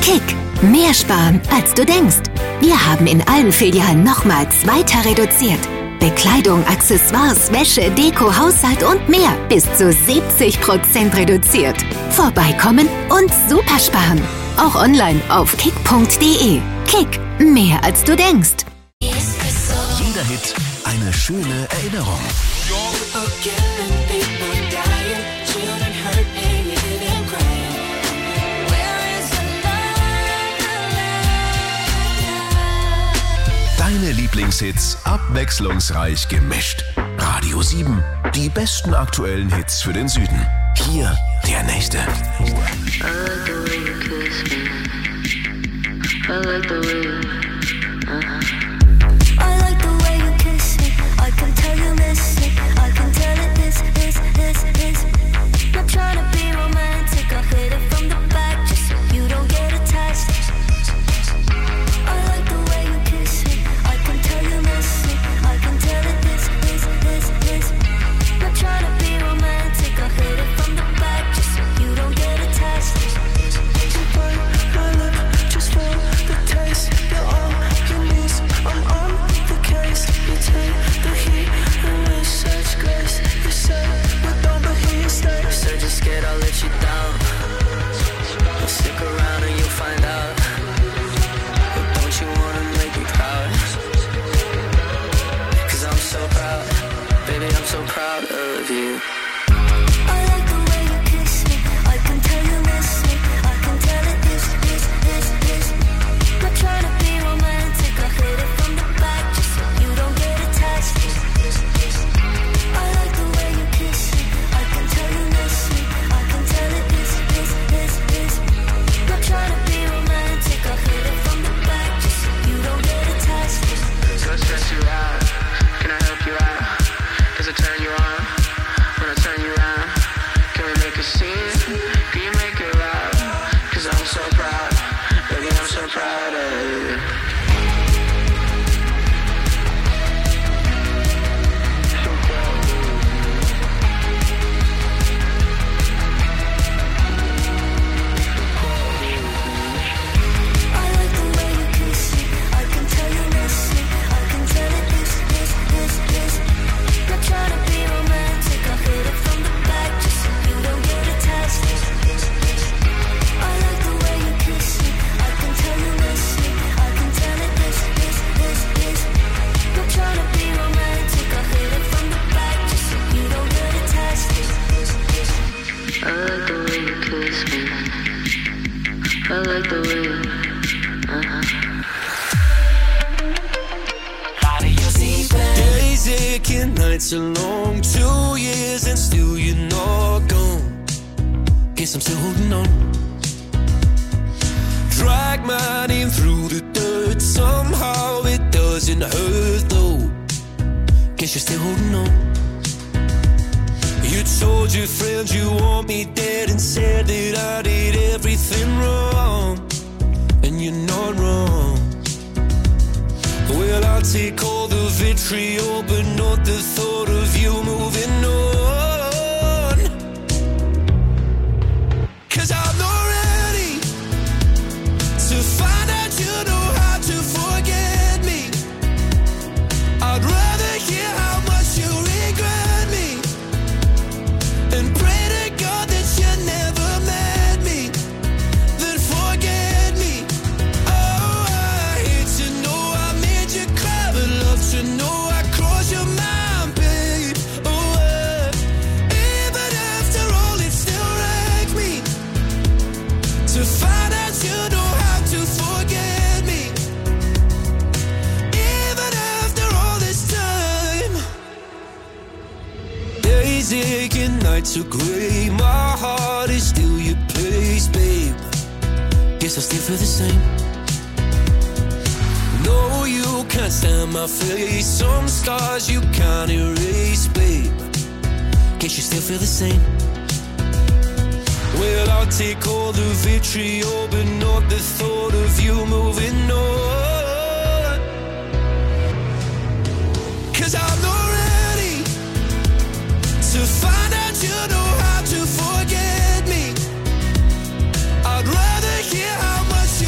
Kick, mehr sparen, als du denkst. Wir haben in allen Filialen nochmals weiter reduziert. Bekleidung, Accessoires, Wäsche, Deko, Haushalt und mehr bis zu 70% reduziert. Vorbeikommen und super sparen. Auch online auf kick.de. Kick, mehr als du denkst. Jeder Hit eine schöne Erinnerung. Deine Lieblingshits abwechslungsreich gemischt. Radio 7, die besten aktuellen Hits für den Süden. Hier der nächste. Nights along 2 years and still you're not gone. Guess I'm still holding on. Drag my name through the dirt. Somehow it doesn't hurt though. Guess you're still holding on. You told your friends you want me dead and said that I did everything wrong. And you're not wrong. Well, I'll take all the vitriol, but not the thought of you moving on. 'Cause I'm not ready to find out you know how to forget me. I'd rather hear how much you regret me and pray to God that you never met me, then forget me. Oh, I hate to know I made you cry, but love to know I crossed your mind, babe. Oh, even after all, it still wrecks me to find out you know how to forget me. Even after all this time, days aching, nights are grey. My heart is still your place, babe. Guess I still feel the same. No, you can't stand my face. Some scars you can't erase, babe. Guess you still feel the same. Well, I'll take all the vitriol, but not the thought of you moving on. 'Cause I'm not ready to find out you know how to forget me. I'd rather hear how much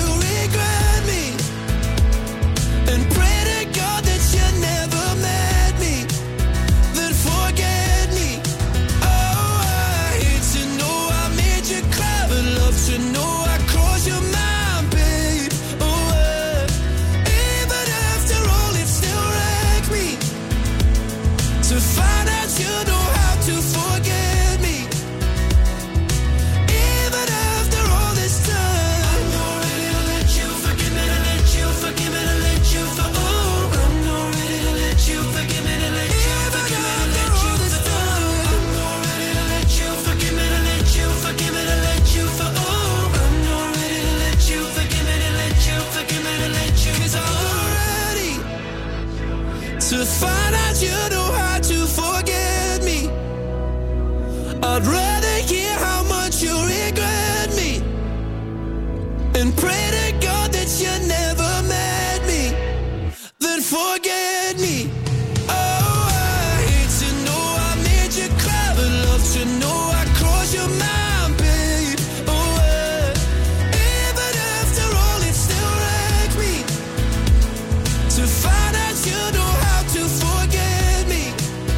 and pray to God that you never met me, then forget me. Oh, I hate to know I made you cry, but love to know I crossed your mind, babe. Oh, even after all, it still wrecks me to find out you know how to forget me,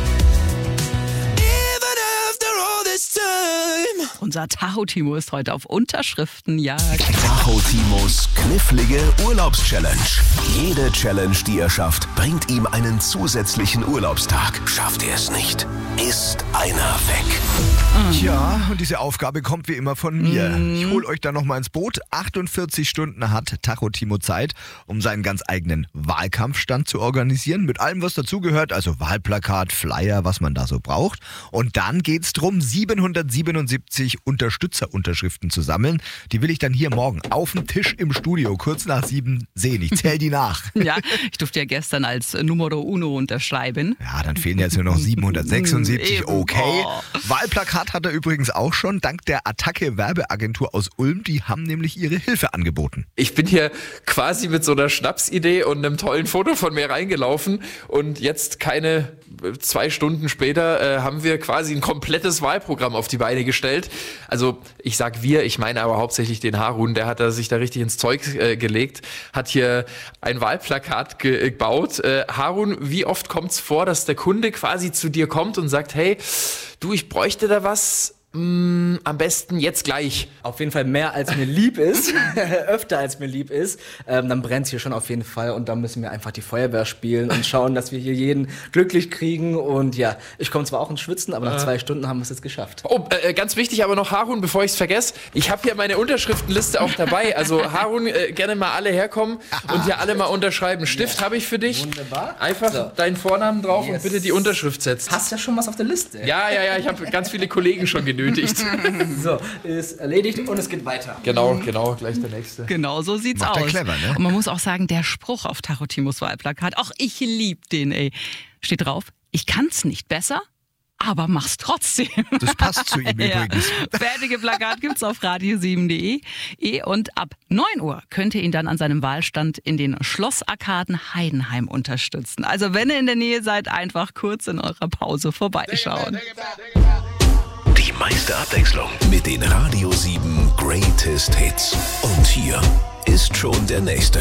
even after all this time. Unser Tacho-Timo ist heute auf Unterschriftenjagd. Tacho-Timos knifflige Urlaubschallenge. Jede Challenge, die er schafft, bringt ihm einen zusätzlichen Urlaubstag. Schafft er es nicht, ist einer weg. Tja, und diese Aufgabe kommt wie immer von mir. Ich hole euch da nochmal ins Boot. 48 Stunden hat Tacho-Timo Zeit, um seinen ganz eigenen Wahlkampfstand zu organisieren. Mit allem, was dazugehört, also Wahlplakat, Flyer, was man da so braucht. Und dann geht's drum, 777 Unterstützerunterschriften zu sammeln. Die will ich dann hier morgen auf dem Tisch im Studio, kurz nach 7 sehen. Ich zähle die nach. Ja, ich durfte ja gestern als Numero Uno unterschreiben. Ja, dann fehlen jetzt nur noch 776. Eben. Okay. Oh. Wahlplakat hat er übrigens auch schon, dank der Attacke Werbeagentur aus Ulm. Die haben nämlich ihre Hilfe angeboten. Ich bin hier quasi mit so einer Schnapsidee und einem tollen Foto von mir reingelaufen und jetzt keine 2 Stunden später haben wir quasi ein komplettes Wahlprogramm auf die Beine gestellt. Also ich sag wir, ich meine aber hauptsächlich den Harun, der hat sich da richtig ins Zeug gelegt, hat hier ein Wahlplakat gebaut. Harun, wie oft kommt es vor, dass der Kunde quasi zu dir kommt und sagt, hey, du, ich bräuchte da was, am besten jetzt gleich. Auf jeden Fall mehr als mir lieb ist, öfter als mir lieb ist, dann brennt es hier schon auf jeden Fall und dann müssen wir einfach die Feuerwehr spielen und schauen, dass wir hier jeden glücklich kriegen und ja, ich komme zwar auch ins Schwitzen, aber nach 2 Stunden haben wir es jetzt geschafft. Oh, ganz wichtig aber noch, Harun, bevor ich es vergesse, ich habe hier meine Unterschriftenliste auch dabei, also Harun, gerne mal alle herkommen und hier alle mal unterschreiben. Stift habe ich für dich. Wunderbar. Einfach So. deinen Vornamen drauf Yes. und bitte die Unterschrift setzen. Hast ja schon was auf der Liste. Ja, ich habe ganz viele Kollegen schon genötigt. So, ist erledigt und es geht weiter. Genau, gleich der nächste. Genau so sieht's Macht aus. er clever, ne? Und man muss auch sagen, der Spruch auf Tacho-Timos Wahlplakat, auch ich lieb den, ey. Steht drauf, ich kann's nicht besser, aber mach's trotzdem. Das passt zu ihm übrigens. Fertige Plakat gibt's auf radio7.de und ab 9 Uhr könnt ihr ihn dann an seinem Wahlstand in den Schlossarkaden Heidenheim unterstützen. Also wenn ihr in der Nähe seid, einfach kurz in eurer Pause vorbeischauen. Die meiste Abwechslung mit den Radio 7 Greatest Hits. Und hier ist schon der nächste.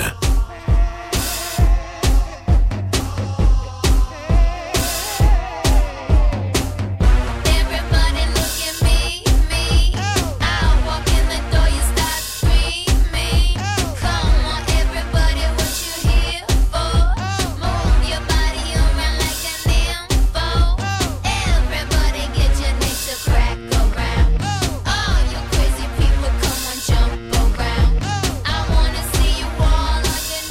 Everybody look at me. I walk in the door, you start screaming. Come on, everybody, what you here for? Move your body around like an info. Everybody get your knees to crack around. All you crazy people, come on, jump around. I wanna see you all on your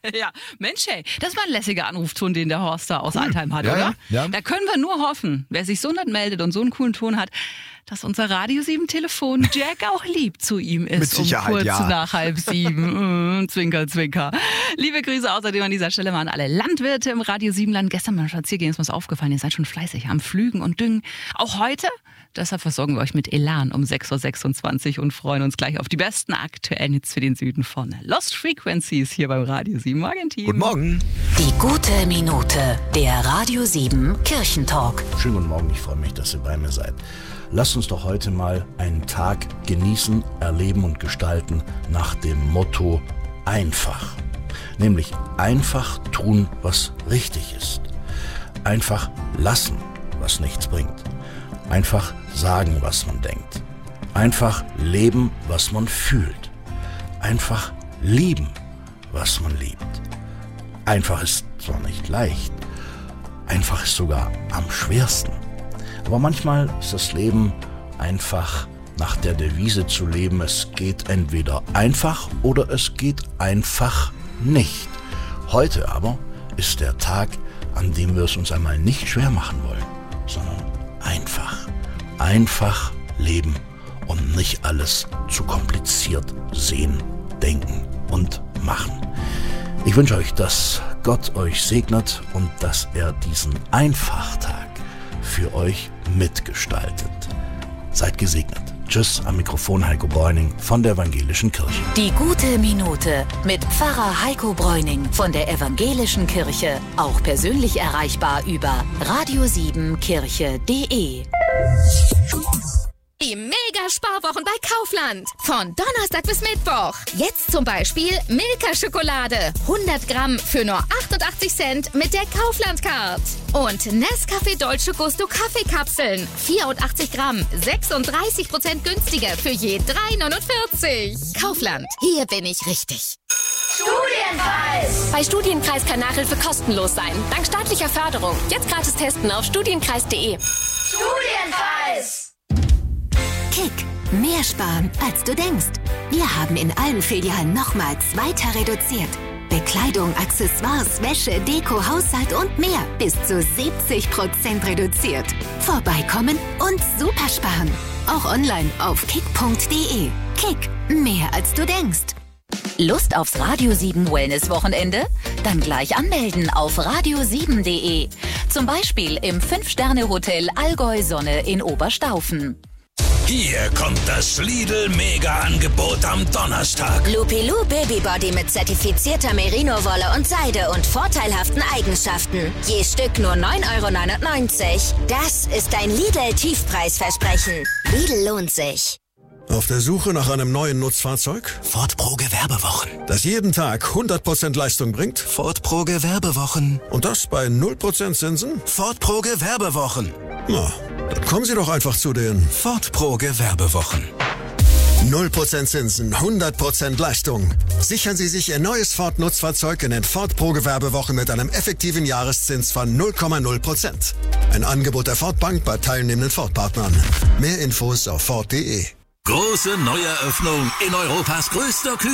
Ja, Mensch, hey, das war ein lässiger Anrufton, den der Horst da aus Altheim hat, Ja, oder? ja. Da können wir nur hoffen, wer sich so nett meldet und so einen coolen Ton hat, dass unser Radio 7 Telefon Jack auch lieb zu ihm ist. Mit Sicherheit, um kurz ja. nach 6:30. Zwinker, zwinker. Liebe Grüße außerdem an dieser Stelle mal an alle Landwirte im Radio 7 Land. Gestern beim Spaziergehen ist mir was aufgefallen, ihr seid schon fleißig am Pflügen und Düngen. Auch heute? Deshalb versorgen wir euch mit Elan um 6:26 Uhr und freuen uns gleich auf die besten aktuellen Hits für den Süden von Lost Frequencies hier beim Radio 7 Morgenteam. Guten Morgen. Die gute Minute, der Radio 7 Kirchentalk. Schönen guten Morgen, ich freue mich, dass ihr bei mir seid. Lasst uns doch heute mal einen Tag genießen, erleben und gestalten nach dem Motto einfach. Nämlich einfach tun, was richtig ist. Einfach lassen, was nichts bringt. Einfach sagen, was man denkt. Einfach leben, was man fühlt. Einfach lieben, was man liebt. Einfach ist zwar nicht leicht, einfach ist sogar am schwersten. Aber manchmal ist das Leben einfach nach der Devise zu leben, es geht entweder einfach oder es geht einfach nicht. Heute aber ist der Tag, an dem wir es uns einmal nicht schwer machen wollen, sondern einfach. Einfach leben und nicht alles zu kompliziert sehen, denken und machen. Ich wünsche euch, dass Gott euch segnet und dass er diesen Einfachtag für euch mitgestaltet. Seid gesegnet. Tschüss, am Mikrofon Heiko Bräuning von der Evangelischen Kirche. Die gute Minute mit Pfarrer Heiko Bräuning von der Evangelischen Kirche. Auch persönlich erreichbar über radio7kirche.de. Die Mega-Sparwochen bei Kaufland. Von Donnerstag bis Mittwoch. Jetzt zum Beispiel Milka-Schokolade. 100 Gramm für nur 88 Cent mit der Kaufland-Card. Und Nescafé Dolce Gusto Kaffeekapseln. 84 Gramm, 36% günstiger für je 3,49. Kaufland, hier bin ich richtig. Studienkreis! Bei Studienkreis kann Nachhilfe kostenlos sein. Dank staatlicher Förderung. Jetzt gratis testen auf studienkreis.de. Studienkreis! Kick. Mehr sparen, als du denkst. Wir haben in allen Filialen nochmals weiter reduziert. Bekleidung, Accessoires, Wäsche, Deko, Haushalt und mehr. Bis zu 70% reduziert. Vorbeikommen und super sparen. Auch online auf kick.de. Kick. Mehr, als du denkst. Lust aufs Radio 7 Wellness-Wochenende? Dann gleich anmelden auf radio7.de. Zum Beispiel im 5-Sterne-Hotel Allgäu Sonne in Oberstaufen. Hier kommt das Lidl-Mega-Angebot am Donnerstag. Lupilu Babybody mit zertifizierter Merino-Wolle und Seide und vorteilhaften Eigenschaften. Je Stück nur 9,99 €. Das ist ein Lidl-Tiefpreisversprechen. Lidl lohnt sich. Auf der Suche nach einem neuen Nutzfahrzeug? Ford Pro Gewerbewochen. Das jeden Tag 100% Leistung bringt? Ford Pro Gewerbewochen. Und das bei 0% Zinsen? Ford Pro Gewerbewochen. Na, dann kommen Sie doch einfach zu den Ford Pro Gewerbewochen. 0% Zinsen, 100% Leistung. Sichern Sie sich Ihr neues Ford Nutzfahrzeug in den Ford Pro Gewerbewochen mit einem effektiven Jahreszins von 0,0%. Ein Angebot der Ford Bank bei teilnehmenden Ford-Partnern. Mehr Infos auf Ford.de. Große Neueröffnung in Europas größter Küche.